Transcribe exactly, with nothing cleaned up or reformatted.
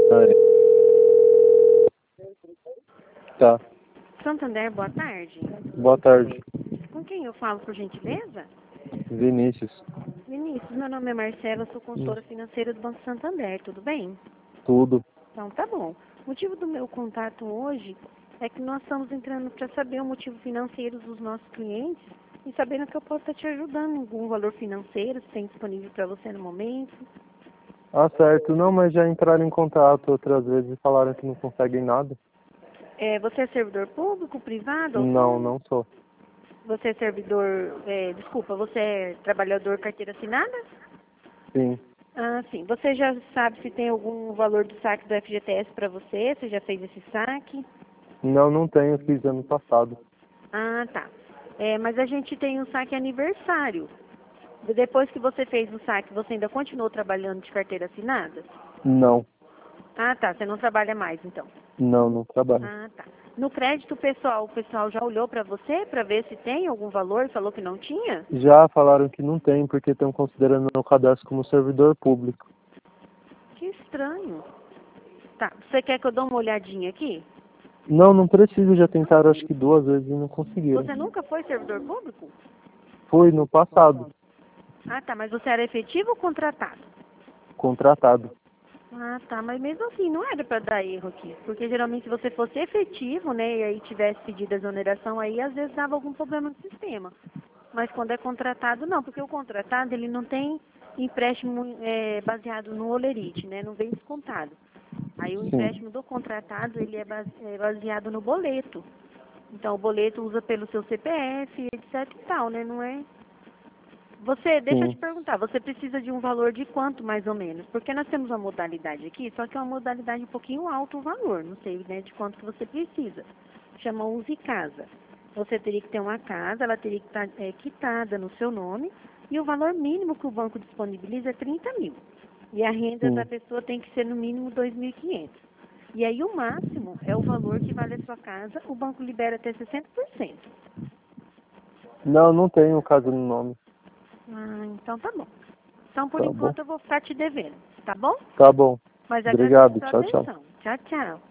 Aí. Tá. Santander, boa tarde. Boa tarde. Com quem eu falo, por gentileza? Vinícius. Vinícius, meu nome é Marcela, sou consultora financeira do Banco Santander, tudo bem? Tudo. Então, tá bom. O motivo do meu contato hoje é que nós estamos entrando para saber o motivo financeiro dos nossos clientes e sabendo que eu posso estar te ajudando em algum valor financeiro, se tem disponível para você no momento. Ah, certo. Não, mas já entraram em contato outras vezes e falaram que não conseguem nada. É, você é servidor público, privado, Não, autônomo? não sou. Você é servidor, é, desculpa, você é trabalhador carteira assinada? Sim. Ah, sim. Você já sabe se tem algum valor do saque do F G T S para você? Você já fez esse saque? Não, não tenho. Fiz ano passado. Ah, tá. É, mas a gente tem um saque aniversário. Depois que você fez o saque, você ainda continuou trabalhando de carteira assinada? Não. Ah, tá. Você não trabalha mais, então. Não, não trabalho. Ah, tá. No crédito pessoal, o pessoal já olhou para você para ver se tem algum valor e falou que não tinha? Já falaram que não tem, porque estão considerando meu cadastro como servidor público. Que estranho. Tá. Você quer que eu dê uma olhadinha aqui? Não, não preciso. Já tentaram acho que duas vezes e não conseguiram. Você nunca foi servidor público? Fui no passado. Ah, tá. Mas você era efetivo ou contratado? Contratado. Ah, tá, mas mesmo assim não era para dar erro aqui, porque geralmente se você fosse efetivo, né, e aí tivesse pedido a exoneração, aí às vezes dava algum problema no sistema. Mas quando é contratado, não, porque o contratado ele não tem empréstimo é, baseado no holerite, né, não vem descontado. Aí o Sim. empréstimo do contratado ele é base- é baseado no boleto. Então o boleto usa pelo seu C P F, etc e tal, né, não é? Você, deixa eu te Sim. perguntar, você precisa de um valor de quanto mais ou menos? Porque nós temos uma modalidade aqui, só que é uma modalidade um pouquinho alto o valor, não sei, né, de quanto que você precisa. Chama Use Casa. Você teria que ter uma casa, ela teria que estar é, quitada no seu nome, e o valor mínimo que o banco disponibiliza é trinta mil. E a renda da Sim. pessoa tem que ser no mínimo dois mil e quinhentos. E aí o máximo é o valor que vale a sua casa, o banco libera até sessenta por cento. Não, não tenho casa no nome. Ah, então tá bom. Então, por Tá bom. enquanto, eu vou ficar te devendo, tá bom? Tá bom. Mas agradeço a Obrigado. sua Tchau, tchau. atenção. Tchau, tchau.